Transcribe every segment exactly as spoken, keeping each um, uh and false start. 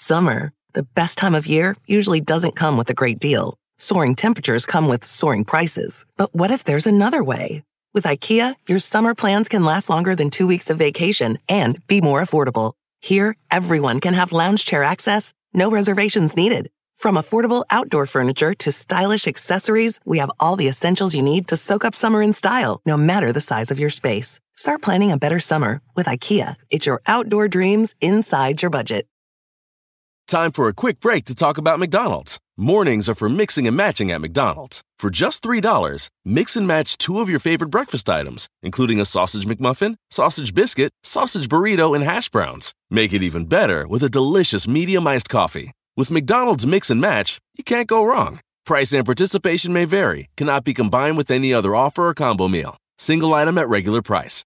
Summer, the best time of year, usually doesn't come with a great deal. Soaring temperatures come with soaring prices. But what if there's another way? With IKEA, your summer plans can last longer than two weeks of vacation and be more affordable. Here, everyone can have lounge chair access, no reservations needed. From affordable outdoor furniture to stylish accessories, we have all the essentials you need to soak up summer in style, no matter the size of your space. Start planning a better summer with IKEA. It's your outdoor dreams inside your budget. Time for a quick break to talk about McDonald's. Mornings are for mixing and matching at McDonald's. For just three dollars, mix and match two of your favorite breakfast items, including a sausage McMuffin, sausage biscuit, sausage burrito, and hash browns. Make it even better with a delicious medium iced coffee. With McDonald's Mix and Match, you can't go wrong. Price and participation may vary. Cannot be combined with any other offer or combo meal. Single item at regular price.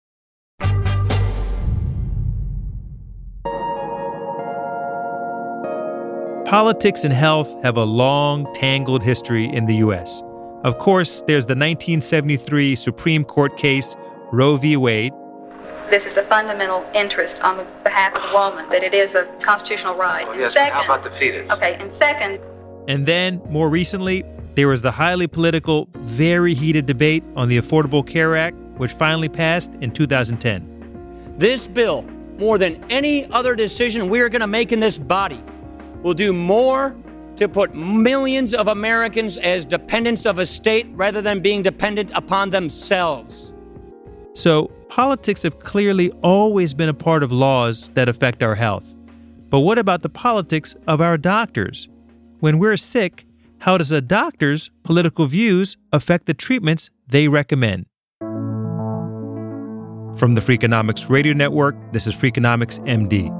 Politics and health have a long, tangled history in the U S. Of course, there's the nineteen seventy-three Supreme Court case, Roe v. Wade. This is a fundamental interest on the behalf of the woman, that it is a constitutional right. Oh, and yes, second, how about the fetus? Okay, and second... And then, more recently, there was the highly political, very heated debate on the Affordable Care Act, which finally passed in two thousand ten. This bill, more than any other decision we are going to make in this body, will do more to put millions of Americans as dependents of a state rather than being dependent upon themselves. So, politics have clearly always been a part of laws that affect our health. But what about the politics of our doctors? When we're sick, how does a doctor's political views affect the treatments they recommend? From the Freakonomics Radio Network, this is Freakonomics M D.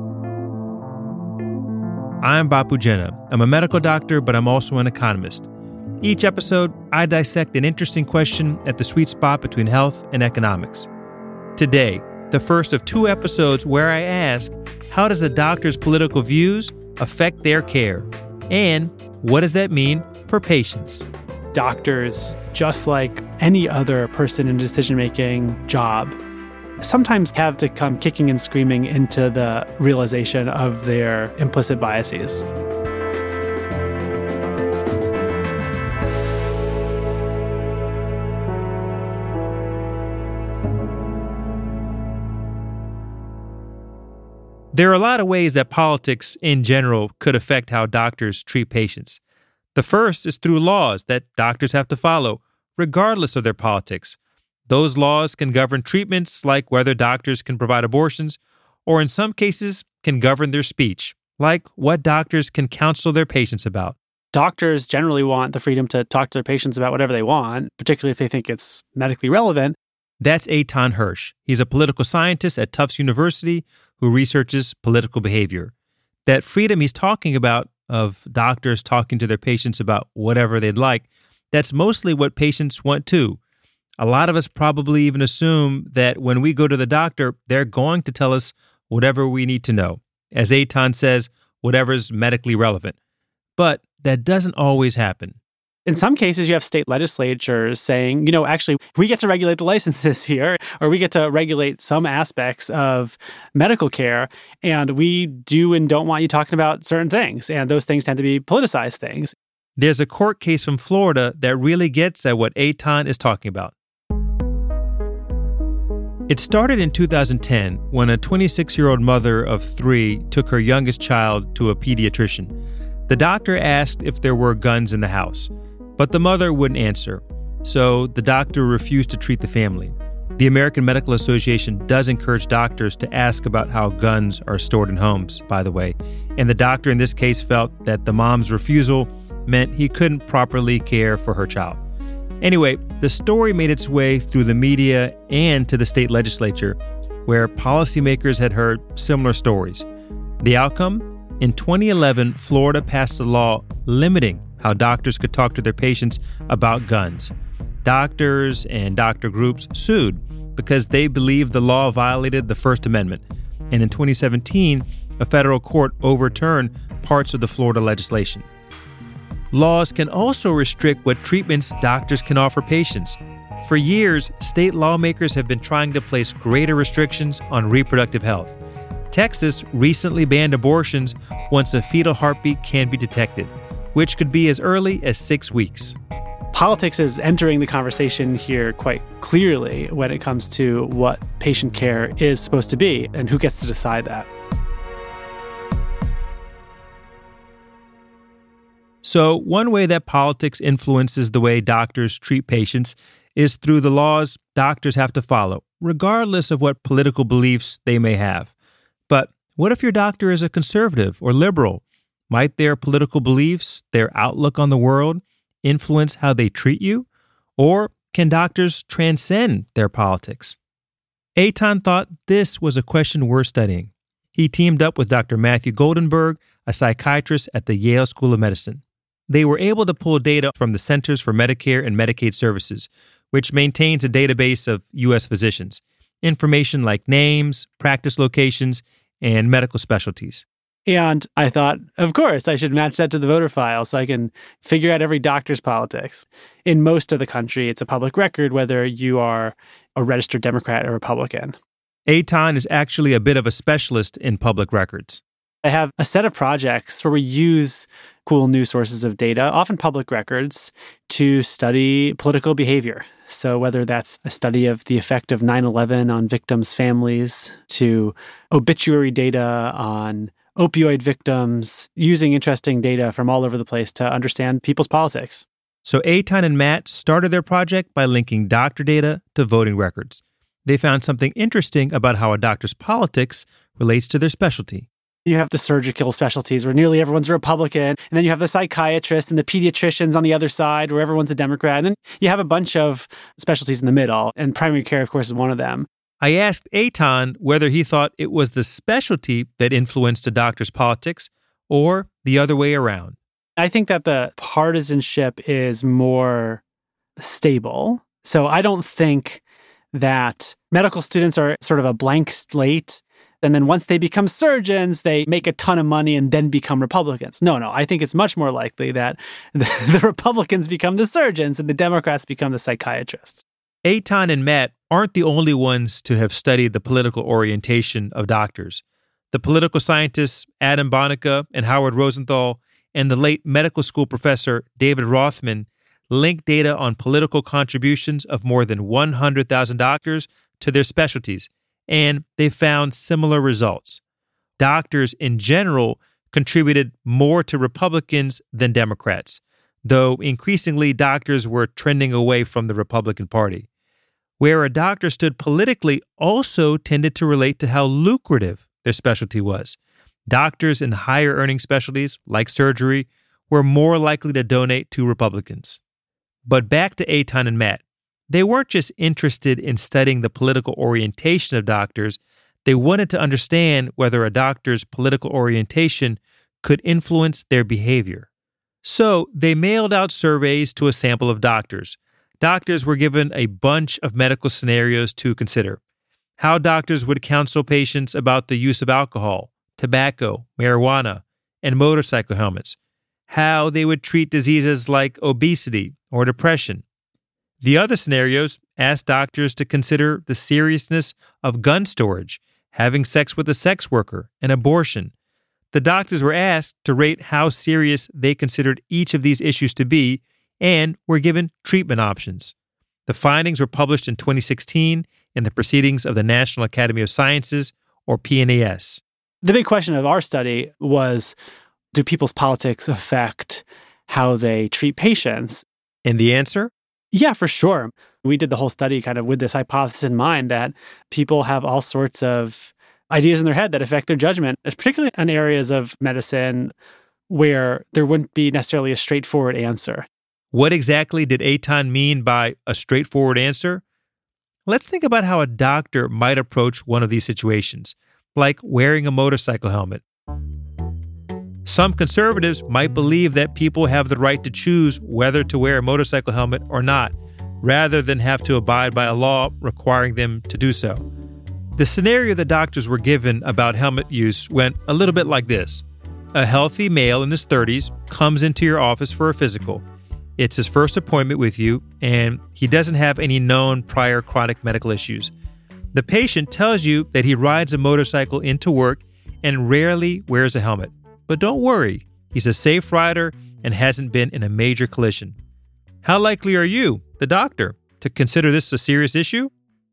I'm Bapu Jena. I'm a medical doctor, but I'm also an economist. Each episode, I dissect an interesting question at the sweet spot between health and economics. Today, the first of two episodes where I ask, how does a doctor's political views affect their care? And what does that mean for patients? Doctors, just like any other person in a decision-making job, sometimes have to come kicking and screaming into the realization of their implicit biases. There are a lot of ways that politics in general could affect how doctors treat patients. The first is through laws that doctors have to follow, regardless of their politics. Those laws can govern treatments like whether doctors can provide abortions, or in some cases can govern their speech, like what doctors can counsel their patients about. Doctors generally want the freedom to talk to their patients about whatever they want, particularly if they think it's medically relevant. That's Eitan Hersh. He's a political scientist at Tufts University who researches political behavior. That freedom he's talking about of doctors talking to their patients about whatever they'd like, that's mostly what patients want too. A lot of us probably even assume that when we go to the doctor, they're going to tell us whatever we need to know. As Eitan says, whatever's medically relevant. But that doesn't always happen. In some cases, you have state legislatures saying, you know, actually, we get to regulate the licenses here, or we get to regulate some aspects of medical care, and we do and don't want you talking about certain things, and those things tend to be politicized things. There's a court case from Florida that really gets at what Eitan is talking about. It started in two thousand ten when a twenty-six-year-old mother of three took her youngest child to a pediatrician. The doctor asked if there were guns in the house, but the mother wouldn't answer, so the doctor refused to treat the family. The American Medical Association does encourage doctors to ask about how guns are stored in homes, by the way, and the doctor in this case felt that the mom's refusal meant he couldn't properly care for her child. Anyway, the story made its way through the media and to the state legislature, where policymakers had heard similar stories. The outcome? In twenty eleven, Florida passed a law limiting how doctors could talk to their patients about guns. Doctors and doctor groups sued because they believed the law violated the First Amendment. And in twenty seventeen, a federal court overturned parts of the Florida legislation. Laws can also restrict what treatments doctors can offer patients. For years, state lawmakers have been trying to place greater restrictions on reproductive health. Texas recently banned abortions once a fetal heartbeat can be detected, which could be as early as six weeks. Politics is entering the conversation here quite clearly when it comes to what patient care is supposed to be and who gets to decide that. So, one way that politics influences the way doctors treat patients is through the laws doctors have to follow, regardless of what political beliefs they may have. But what if your doctor is a conservative or liberal? Might their political beliefs, their outlook on the world, influence how they treat you? Or can doctors transcend their politics? Eitan thought this was a question worth studying. He teamed up with Doctor Matthew Goldenberg, a psychiatrist at the Yale School of Medicine. They were able to pull data from the Centers for Medicare and Medicaid Services, which maintains a database of U S physicians, information like names, practice locations, and medical specialties. And I thought, of course, I should match that to the voter file so I can figure out every doctor's politics. In most of the country, it's a public record whether you are a registered Democrat or Republican. Eitan is actually a bit of a specialist in public records. I have a set of projects where we use cool new sources of data, often public records, to study political behavior. So whether that's a study of the effect of nine eleven on victims' families, to obituary data on opioid victims, using interesting data from all over the place to understand people's politics. So Eitan and Matt started their project by linking doctor data to voting records. They found something interesting about how a doctor's politics relates to their specialty. You have the surgical specialties where nearly everyone's a Republican, and then you have the psychiatrists and the pediatricians on the other side where everyone's a Democrat, and then you have a bunch of specialties in the middle, and primary care, of course, is one of them. I asked Eitan whether he thought it was the specialty that influenced a doctor's politics or the other way around. I think that the partisanship is more stable. So I don't think that medical students are sort of a blank slate, and then once they become surgeons, they make a ton of money and then become Republicans. No, no, I think it's much more likely that the, the Republicans become the surgeons and the Democrats become the psychiatrists. Eitan and Matt aren't the only ones to have studied the political orientation of doctors. The political scientists Adam Bonica and Howard Rosenthal and the late medical school professor David Rothman linked data on political contributions of more than one hundred thousand doctors to their specialties, and they found similar results. Doctors in general contributed more to Republicans than Democrats, though increasingly doctors were trending away from the Republican Party. Where a doctor stood politically also tended to relate to how lucrative their specialty was. Doctors in higher earning specialties, like surgery, were more likely to donate to Republicans. But back to Eitan and Matt. They weren't just interested in studying the political orientation of doctors, they wanted to understand whether a doctor's political orientation could influence their behavior. So they mailed out surveys to a sample of doctors. Doctors were given a bunch of medical scenarios to consider. How doctors would counsel patients about the use of alcohol, tobacco, marijuana, and motorcycle helmets. How they would treat diseases like obesity or depression. The other scenarios asked doctors to consider the seriousness of gun storage, having sex with a sex worker, and abortion. The doctors were asked to rate how serious they considered each of these issues to be and were given treatment options. The findings were published in twenty sixteen in the Proceedings of the National Academy of Sciences, or P N A S. The big question of our study was, do people's politics affect how they treat patients? And the answer? Yeah, for sure. We did the whole study kind of with this hypothesis in mind that people have all sorts of ideas in their head that affect their judgment, particularly in areas of medicine where there wouldn't be necessarily a straightforward answer. What exactly did Eitan mean by a straightforward answer? Let's think about how a doctor might approach one of these situations, like wearing a motorcycle helmet. Some conservatives might believe that people have the right to choose whether to wear a motorcycle helmet or not, rather than have to abide by a law requiring them to do so. The scenario the doctors were given about helmet use went a little bit like this. A healthy male in his thirties comes into your office for a physical. It's his first appointment with you, and he doesn't have any known prior chronic medical issues. The patient tells you that he rides a motorcycle into work and rarely wears a helmet. But don't worry, he's a safe rider and hasn't been in a major collision. How likely are you, the doctor, to consider this a serious issue?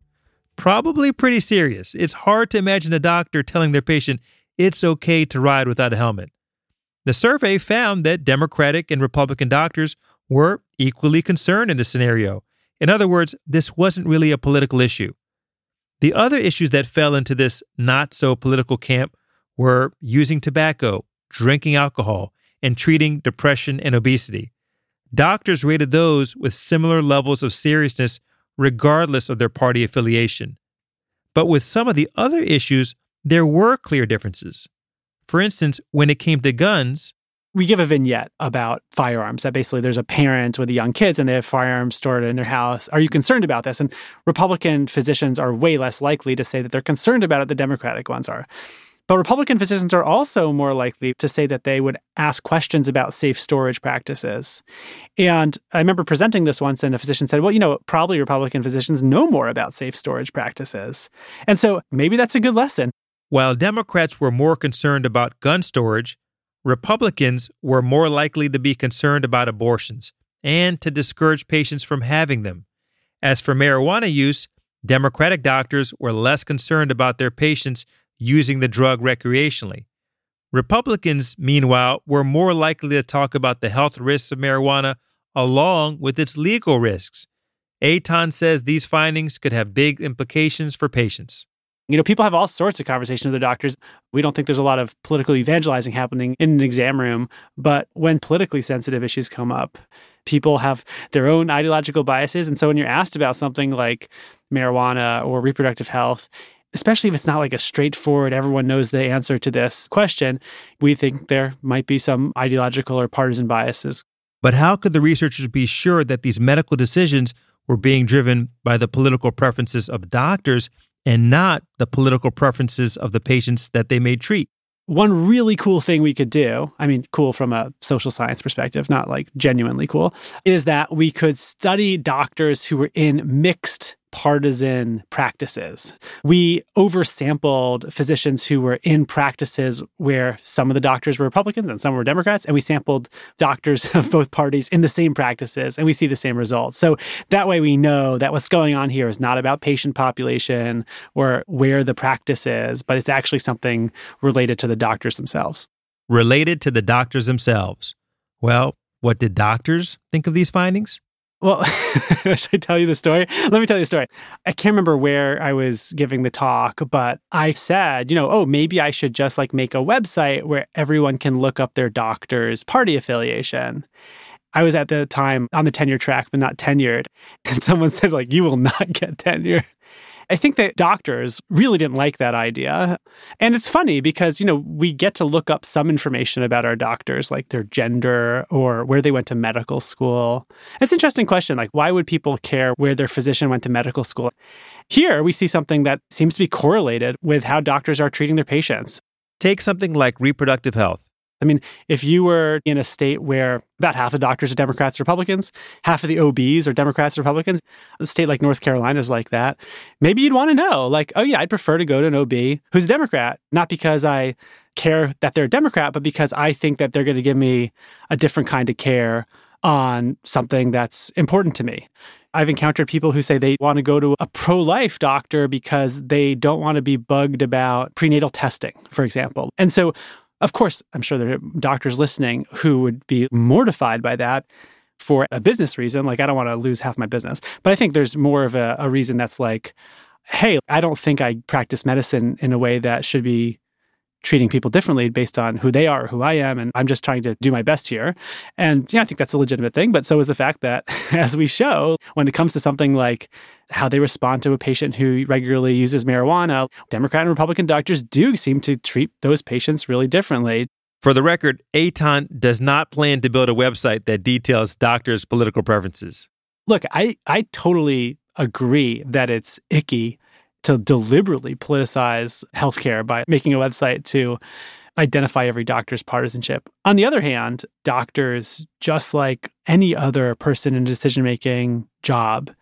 Probably pretty serious. It's hard to imagine a doctor telling their patient it's okay to ride without a helmet. The survey found that Democratic and Republican doctors were equally concerned in this scenario. In other words, this wasn't really a political issue. The other issues that fell into this not-so-political camp were using tobacco, drinking alcohol, and treating depression and obesity. Doctors rated those with similar levels of seriousness regardless of their party affiliation. But with some of the other issues, there were clear differences. For instance, when it came to guns, we give a vignette about firearms, that basically there's a parent with young kids and they have firearms stored in their house. Are you concerned about this? And Republican physicians are way less likely to say that they're concerned about it than Democratic ones are. But Republican physicians are also more likely to say that they would ask questions about safe storage practices. And I remember presenting this once and a physician said, well, you know, probably Republican physicians know more about safe storage practices. And so maybe that's a good lesson. While Democrats were more concerned about gun storage, Republicans were more likely to be concerned about abortions and to discourage patients from having them. As for marijuana use, Democratic doctors were less concerned about their patients using the drug recreationally. Republicans, meanwhile, were more likely to talk about the health risks of marijuana along with its legal risks. Eitan says these findings could have big implications for patients. You know, people have all sorts of conversations with their doctors. We don't think there's a lot of political evangelizing happening in an exam room, but when politically sensitive issues come up, people have their own ideological biases. And so when you're asked about something like marijuana or reproductive health, especially if it's not like a straightforward, everyone knows the answer to this question, we think there might be some ideological or partisan biases. But how could the researchers be sure that these medical decisions were being driven by the political preferences of doctors and not the political preferences of the patients that they may treat? One really cool thing we could do, I mean, cool from a social science perspective, not like genuinely cool, is that we could study doctors who were in mixed partisan practices. We oversampled physicians who were in practices where some of the doctors were Republicans and some were Democrats, and we sampled doctors of both parties in the same practices, and we see the same results. So that way we know that what's going on here is not about patient population or where the practice is, but it's actually something related to the doctors themselves. Related to the doctors themselves. Well, what did doctors think of these findings? Well, should I tell you the story? Let me tell you the story. I can't remember where I was giving the talk, but I said, you know, oh, maybe I should just like make a website where everyone can look up their doctor's party affiliation. I was at the time on the tenure track, but not tenured. And someone said, like, you will not get tenure. I think that doctors really didn't like that idea. And it's funny because, you know, we get to look up some information about our doctors, like their gender or where they went to medical school. It's an interesting question, like why would people care where their physician went to medical school? Here, we see something that seems to be correlated with how doctors are treating their patients. Take something like reproductive health. I mean, if you were in a state where about half the doctors are Democrats, Republicans, half of the O Bs are Democrats, Republicans, a state like North Carolina is like that, maybe you'd want to know, like, oh yeah, I'd prefer to go to an O B who's a Democrat, not because I care that they're a Democrat, but because I think that they're going to give me a different kind of care on something that's important to me. I've encountered people who say they want to go to a pro-life doctor because they don't want to be bugged about prenatal testing, for example. And so of course, I'm sure there are doctors listening who would be mortified by that for a business reason. Like, I don't want to lose half my business. But I think there's more of a, a reason that's like, hey, I don't think I practice medicine in a way that should be treating people differently based on who they are or who I am. And I'm just trying to do my best here. And yeah, I think that's a legitimate thing. But so is the fact that, as we show, when it comes to something like how they respond to a patient who regularly uses marijuana, Democrat and Republican doctors do seem to treat those patients really differently. For the record, Eitan does not plan to build a website that details doctors' political preferences. Look, I, I totally agree that it's icky to deliberately politicize healthcare by making a website to identify every doctor's partisanship. On the other hand, doctors, just like any other person in a decision-making job,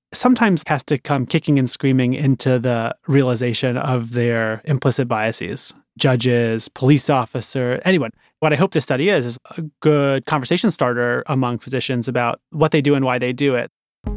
sometimes has to come kicking and screaming into the realization of their implicit biases. Judges, police officer, anyone. What I hope this study is, is a good conversation starter among physicians about what they do and why they do it.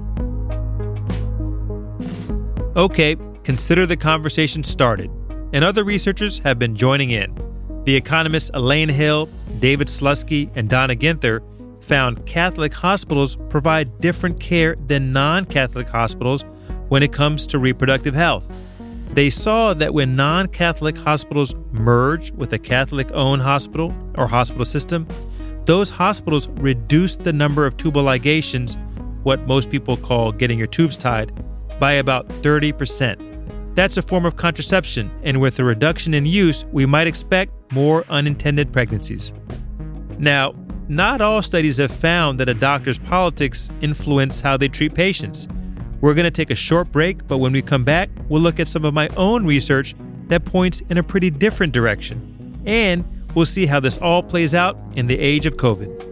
Okay, consider the conversation started. And other researchers have been joining in. The economists Elaine Hill, David Slutsky, and Donna Ginther found Catholic hospitals provide different care than non-Catholic hospitals when it comes to reproductive health. They saw that when non-Catholic hospitals merge with a Catholic-owned hospital or hospital system, those hospitals reduce the number of tubal ligations, what most people call getting your tubes tied, by about thirty percent. That's a form of contraception, and with a reduction in use, we might expect more unintended pregnancies. Now, not all studies have found that a doctor's politics influence how they treat patients. We're going to take a short break, but when we come back, we'll look at some of my own research that points in a pretty different direction. And we'll see how this all plays out in the age of COVID.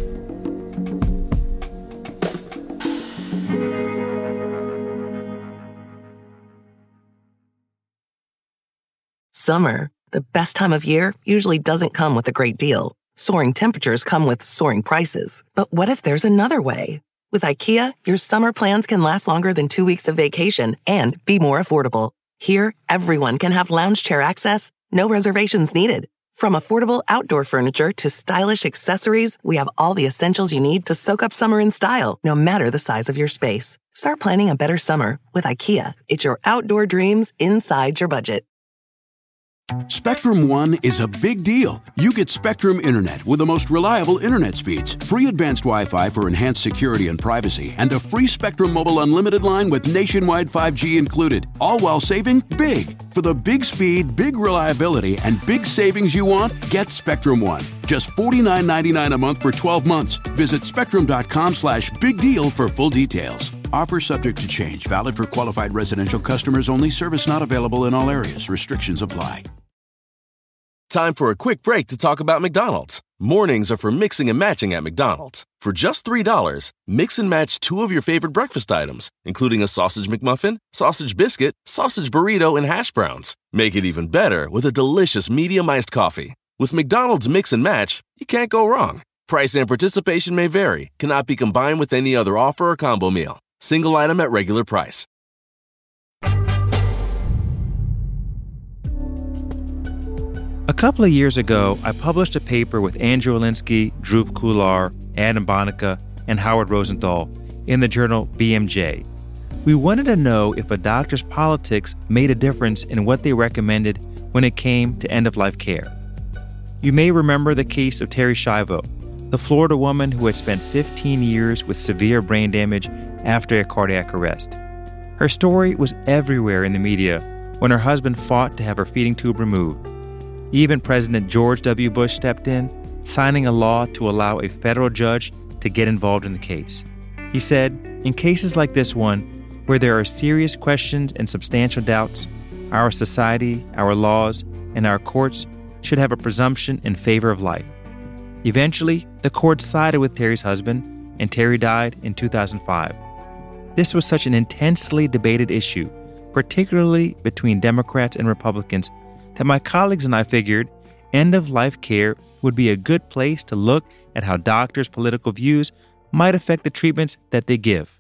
Summer, the best time of year, usually doesn't come with a great deal. Soaring temperatures come with soaring prices. But what if there's another way? With IKEA, your summer plans can last longer than two weeks of vacation and be more affordable. Here, everyone can have lounge chair access, no reservations needed. From affordable outdoor furniture to stylish accessories, we have all the essentials you need to soak up summer in style, no matter the size of your space. Start planning a better summer with IKEA. It's your outdoor dreams inside your budget. Spectrum One is a big deal. You get Spectrum Internet with the most reliable internet speeds, free advanced Wi-Fi for enhanced security and privacy, and a free Spectrum Mobile Unlimited line with nationwide five G included, all while saving big. For the big speed, big reliability, and big savings you want, get Spectrum One. Just forty-nine ninety-nine a month for twelve months. Visit spectrum.com slash big deal for full details. Offer subject to change. Valid for qualified residential customers only. Service not available in all areas. Restrictions apply. Time for a quick break to talk about McDonald's. Mornings are for mixing and matching at McDonald's. For just three dollars, mix and match two of your favorite breakfast items, including a sausage McMuffin, sausage biscuit, sausage burrito, and hash browns. Make it even better with a delicious medium iced coffee. With McDonald's Mix and Match, you can't go wrong. Price and participation may vary. Cannot be combined with any other offer or combo meal. Single item at regular price. A couple of years ago, I published a paper with Andrew Alinsky, Dhruv Kular, Adam Bonica, and Howard Rosenthal in the journal B M J. We wanted to know if a doctor's politics made a difference in what they recommended when it came to end-of-life care. You may remember the case of Terri Schiavo, the Florida woman who had spent fifteen years with severe brain damage after a cardiac arrest. Her story was everywhere in the media when her husband fought to have her feeding tube removed. Even President George W. Bush stepped in, signing a law to allow a federal judge to get involved in the case. He said, in cases like this one, where there are serious questions and substantial doubts, our society, our laws, and our courts should have a presumption in favor of life. Eventually, the court sided with Terri's husband, and Terri died in two thousand five. This was such an intensely debated issue, particularly between Democrats and Republicans, that my colleagues and I figured end-of-life care would be a good place to look at how doctors' political views might affect the treatments that they give.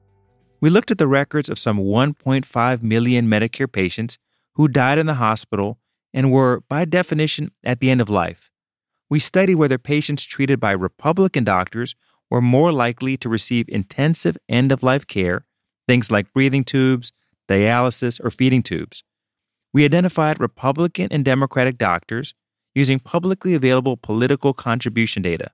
We looked at the records of some one point five million Medicare patients who died in the hospital and were, by definition, at the end of life. We studied whether patients treated by Republican doctors were more likely to receive intensive end-of-life care, things like breathing tubes, dialysis, or feeding tubes. We identified Republican and Democratic doctors using publicly available political contribution data.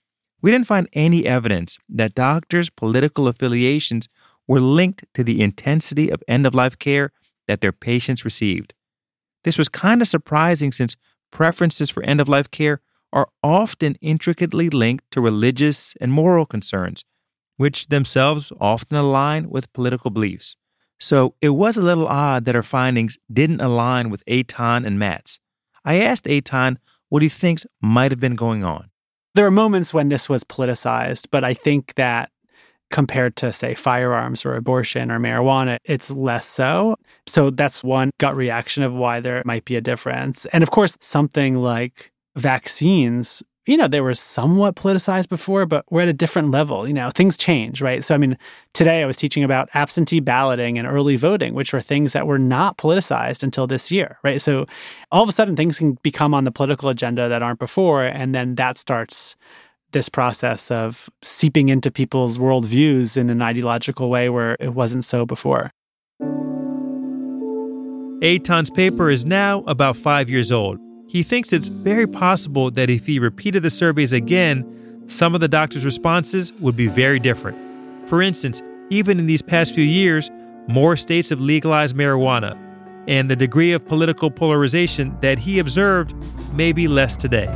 We didn't find any evidence that doctors' political affiliations were linked to the intensity of end-of-life care that their patients received. This was kind of surprising since preferences for end-of-life care are often intricately linked to religious and moral concerns, which themselves often align with political beliefs. So it was a little odd that our findings didn't align with Eitan and Matt's. I asked Eitan what he thinks might have been going on. There are moments when this was politicized, but I think that compared to, say, firearms or abortion or marijuana, it's less so. So that's one gut reaction of why there might be a difference. And of course, something like vaccines, you know, they were somewhat politicized before, but we're at a different level. You know, things change, right? So, I mean, today I was teaching about absentee balloting and early voting, which were things that were not politicized until this year, right? So all of a sudden, things can become on the political agenda that aren't before, and then that starts this process of seeping into people's worldviews in an ideological way where it wasn't so before. Eitan's paper is now about five years old. He thinks it's very possible that if he repeated the surveys again, some of the doctors' responses would be very different. For instance, even in these past few years, more states have legalized marijuana, and the degree of political polarization that he observed may be less today.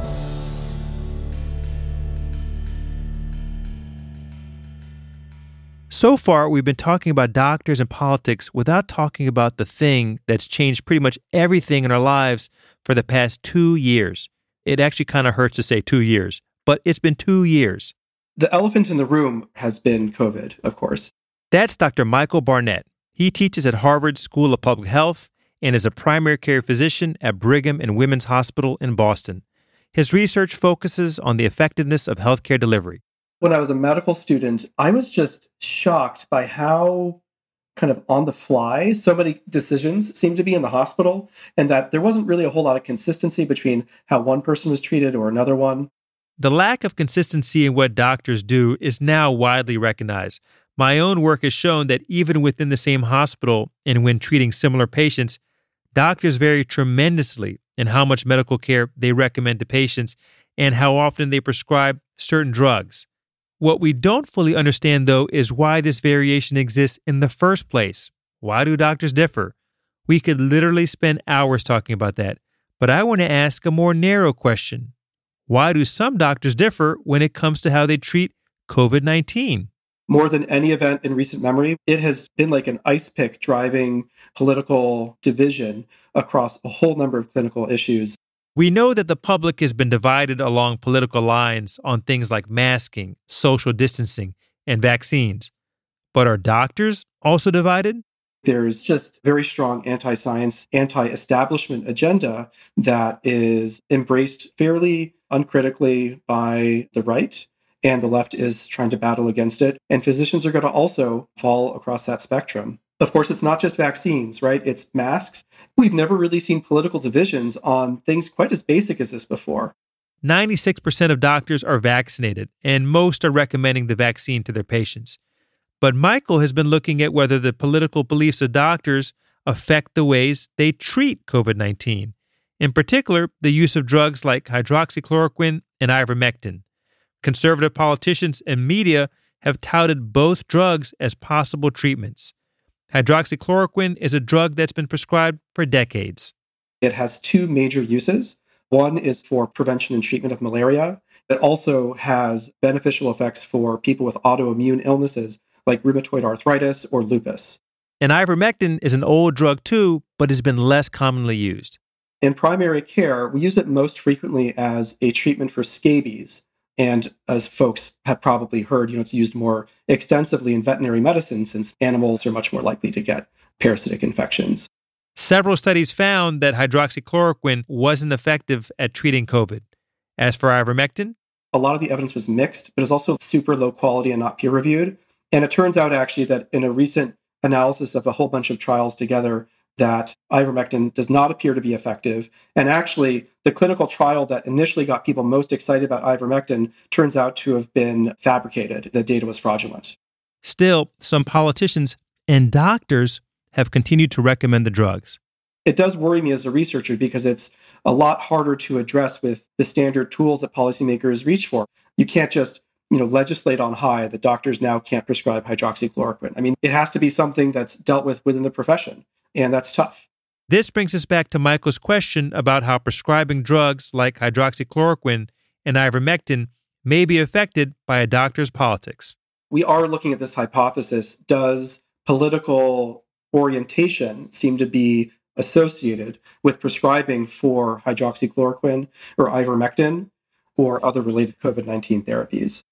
So far, we've been talking about doctors and politics without talking about the thing that's changed pretty much everything in our lives for the past two years. It actually kind of hurts to say two years, but it's been two years. The elephant in the room has been COVID, of course. That's Doctor Michael Barnett. He teaches at Harvard School of Public Health and is a primary care physician at Brigham and Women's Hospital in Boston. His research focuses on the effectiveness of healthcare delivery. When I was a medical student, I was just shocked by how kind of on the fly so many decisions seemed to be in the hospital, and that there wasn't really a whole lot of consistency between how one person was treated or another one. The lack of consistency in what doctors do is now widely recognized. My own work has shown that even within the same hospital and when treating similar patients, doctors vary tremendously in how much medical care they recommend to patients and how often they prescribe certain drugs. What we don't fully understand, though, is why this variation exists in the first place. Why do doctors differ? We could literally spend hours talking about that, but I want to ask a more narrow question. Why do some doctors differ when it comes to how they treat COVID nineteen? More than any event in recent memory, it has been like an ice pick driving political division across a whole number of clinical issues. We know that the public has been divided along political lines on things like masking, social distancing, and vaccines. But are doctors also divided? There's just very strong anti-science, anti-establishment agenda that is embraced fairly uncritically by the right, and the left is trying to battle against it. And physicians are going to also fall across that spectrum. Of course, it's not just vaccines, right? It's masks. We've never really seen political divisions on things quite as basic as this before. ninety-six percent of doctors are vaccinated, and most are recommending the vaccine to their patients. But Michael has been looking at whether the political beliefs of doctors affect the ways they treat COVID nineteen, in particular, the use of drugs like hydroxychloroquine and ivermectin. Conservative politicians and media have touted both drugs as possible treatments. Hydroxychloroquine is a drug that's been prescribed for decades. It has two major uses. One is for prevention and treatment of malaria. It also has beneficial effects for people with autoimmune illnesses like rheumatoid arthritis or lupus. And ivermectin is an old drug too, but has been less commonly used. In primary care, we use it most frequently as a treatment for scabies. And as folks have probably heard, you know, it's used more extensively in veterinary medicine since animals are much more likely to get parasitic infections. Several studies found that hydroxychloroquine wasn't effective at treating COVID. As for ivermectin, a lot of the evidence was mixed, but it's also super low quality and not peer-reviewed. And it turns out actually that in a recent analysis of a whole bunch of trials together, that ivermectin does not appear to be effective. And actually, the clinical trial that initially got people most excited about ivermectin turns out to have been fabricated. The data was fraudulent. Still, some politicians and doctors have continued to recommend the drugs. It does worry me as a researcher because it's a lot harder to address with the standard tools that policymakers reach for. You can't just, you know, legislate on high that doctors now can't prescribe hydroxychloroquine. I mean, it has to be something that's dealt with within the profession. And that's tough. This brings us back to Michael's question about how prescribing drugs like hydroxychloroquine and ivermectin may be affected by a doctor's politics. We are looking at this hypothesis. Does political orientation seem to be associated with prescribing for hydroxychloroquine or ivermectin or other related COVID nineteen therapies?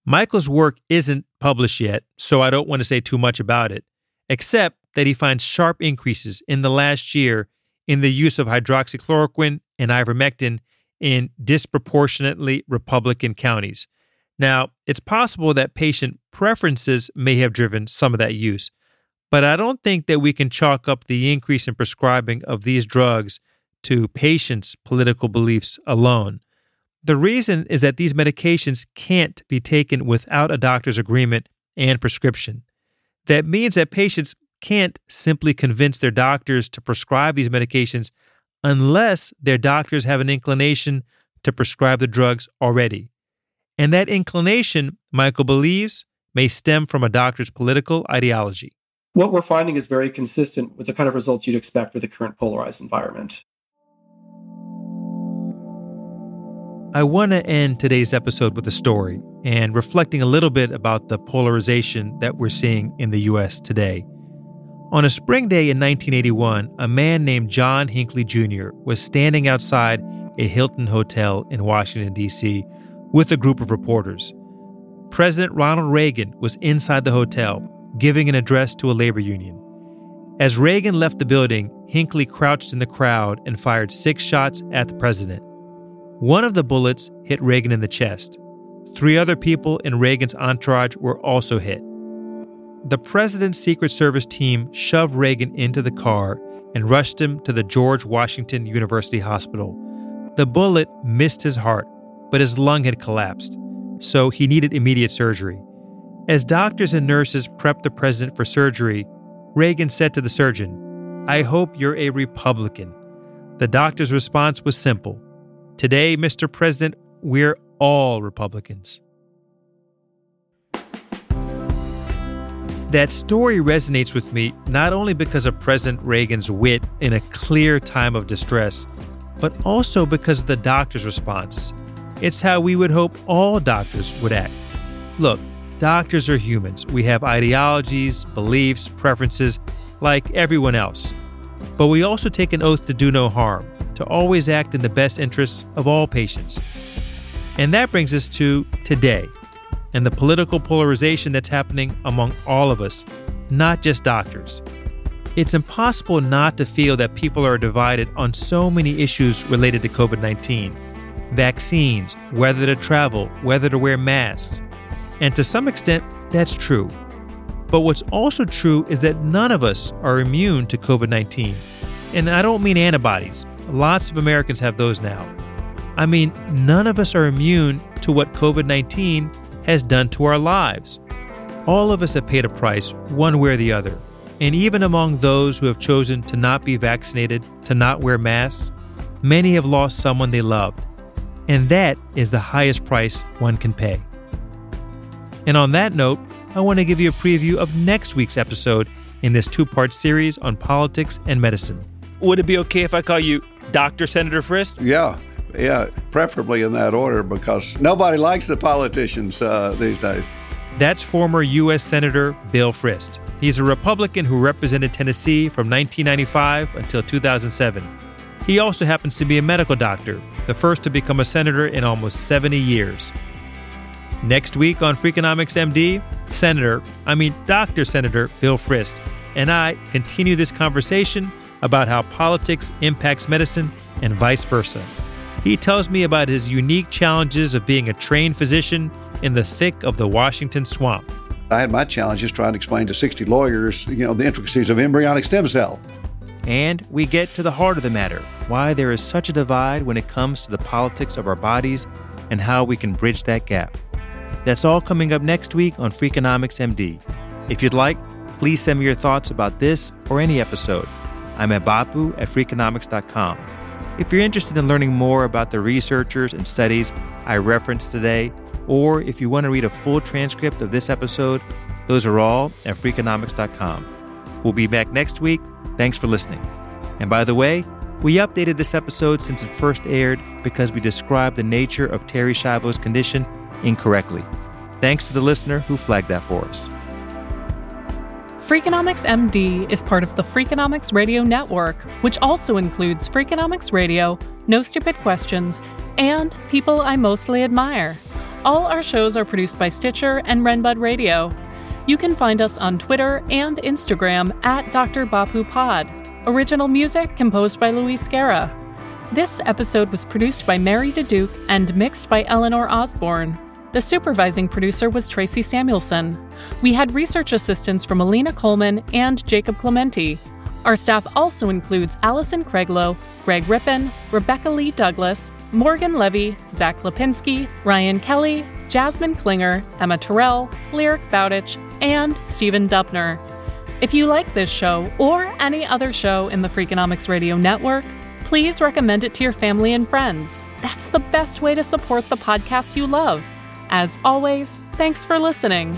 Michael's work isn't published yet, so I don't want to say too much about it, except that he finds sharp increases in the last year in the use of hydroxychloroquine and ivermectin in disproportionately Republican counties. Now, it's possible that patient preferences may have driven some of that use, but I don't think that we can chalk up the increase in prescribing of these drugs to patients' political beliefs alone. The reason is that these medications can't be taken without a doctor's agreement and prescription. That means that patients can't simply convince their doctors to prescribe these medications unless their doctors have an inclination to prescribe the drugs already. And that inclination, Michael believes, may stem from a doctor's political ideology. What we're finding is very consistent with the kind of results you'd expect with the current polarized environment. I want to end today's episode with a story and reflecting a little bit about the polarization that we're seeing in the U S today. On a spring day in nineteen eighty-one, a man named John Hinckley Junior was standing outside a Hilton hotel in Washington, D C with a group of reporters. President Ronald Reagan was inside the hotel, giving an address to a labor union. As Reagan left the building, Hinckley crouched in the crowd and fired six shots at the president. One of the bullets hit Reagan in the chest. Three other people in Reagan's entourage were also hit. The president's Secret Service team shoved Reagan into the car and rushed him to the George Washington University Hospital. The bullet missed his heart, but his lung had collapsed, so he needed immediate surgery. As doctors and nurses prepped the president for surgery, Reagan said to the surgeon, "I hope you're a Republican." The doctor's response was simple. "Today, Mister President, we're all Republicans." That story resonates with me not only because of President Reagan's wit in a clear time of distress, but also because of the doctor's response. It's how we would hope all doctors would act. Look, doctors are humans. We have ideologies, beliefs, preferences, like everyone else. But we also take an oath to do no harm, to always act in the best interests of all patients. And that brings us to today, and the political polarization that's happening among all of us, not just doctors. It's impossible not to feel that people are divided on so many issues related to covid nineteen. Vaccines, whether to travel, whether to wear masks. And to some extent, that's true. But what's also true is that none of us are immune to covid nineteen. And I don't mean antibodies. Lots of Americans have those now. I mean, none of us are immune to what covid nineteen has done to our lives. All of us have paid a price, one way or the other. And even among those who have chosen to not be vaccinated, to not wear masks, many have lost someone they loved. And that is the highest price one can pay. And on that note, I want to give you a preview of next week's episode in this two-part series on politics and medicine. Would it be okay if I call you Doctor Senator Frist? Yeah. Yeah, preferably in that order, because nobody likes the politicians uh, these days. That's former U S Senator Bill Frist. He's a Republican who represented Tennessee from nineteen ninety-five until two thousand seven. He also happens to be a medical doctor, the first to become a senator in almost seventy years. Next week on Freakonomics M D, Senator, I mean Doctor Senator Bill Frist, and I continue this conversation about how politics impacts medicine and vice versa. He tells me about his unique challenges of being a trained physician in the thick of the Washington swamp. I had my challenges trying to explain to sixty lawyers, you know, the intricacies of embryonic stem cell. And we get to the heart of the matter, why there is such a divide when it comes to the politics of our bodies and how we can bridge that gap. That's all coming up next week on Freakonomics M D. If you'd like, please send me your thoughts about this or any episode. I'm at bapu at freakonomics dot com. If you're interested in learning more about the researchers and studies I referenced today, or if you want to read a full transcript of this episode, those are all at freakonomics dot com. We'll be back next week. Thanks for listening. And by the way, we updated this episode since it first aired because we described the nature of Terri Schiavo's condition incorrectly. Thanks to the listener who flagged that for us. Freakonomics M D is part of the Freakonomics Radio Network, which also includes Freakonomics Radio, No Stupid Questions, and People I Mostly Admire. All our shows are produced by Stitcher and Renbud Radio. You can find us on Twitter and Instagram at Doctor Bapu Pod. Original music composed by Luis Guerra. This episode was produced by Mary DeDuke and mixed by Eleanor Osborne. The supervising producer was Tracy Samuelson. We had research assistance from Alina Coleman and Jacob Clementi. Our staff also includes Allison Craiglow, Greg Rippin, Rebecca Lee Douglas, Morgan Levy, Zach Lipinski, Ryan Kelly, Jasmine Klinger, Emma Terrell, Lyric Bowditch, and Stephen Dubner. If you like this show or any other show in the Freakonomics Radio Network, please recommend it to your family and friends. That's the best way to support the podcasts you love. As always, thanks for listening.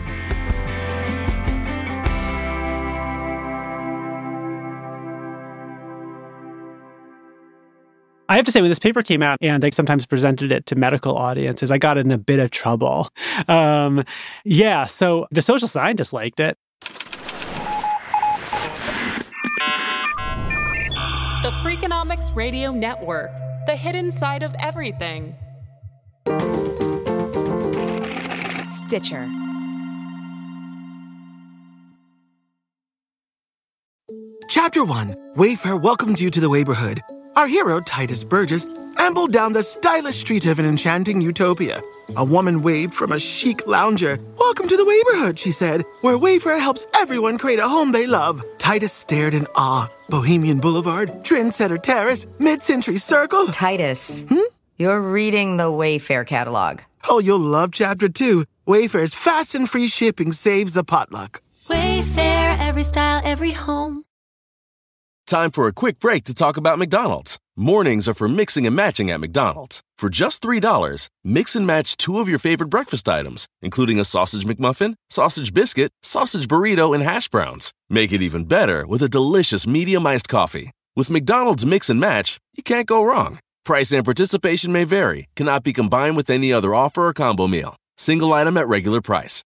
I have to say, when this paper came out and I sometimes presented it to medical audiences, I got in a bit of trouble. Um, yeah, so the social scientists liked it. The Freakonomics Radio Network, the hidden side of everything. Stitcher. Chapter one. Wayfair welcomes you to the neighborhood. Our hero, Titus Burgess, ambled down the stylish street of an enchanting utopia. A woman waved from a chic lounger. "Welcome to the neighborhood," she said, "where Wayfair helps everyone create a home they love." Titus stared in awe. Bohemian Boulevard, Trendsetter Terrace, Mid-Century Circle. Titus, hmm? You're reading the Wayfair catalog. Oh, you'll love Chapter two. Wayfair's fast and free shipping saves a potluck. Wayfair, every style, every home. Time for a quick break to talk about McDonald's. Mornings are for mixing and matching at McDonald's. For just three dollars, mix and match two of your favorite breakfast items, including a sausage McMuffin, sausage biscuit, sausage burrito, and hash browns. Make it even better with a delicious medium iced coffee. With McDonald's Mix and Match, you can't go wrong. Price and participation may vary, cannot be combined with any other offer or combo meal. Single item at regular price.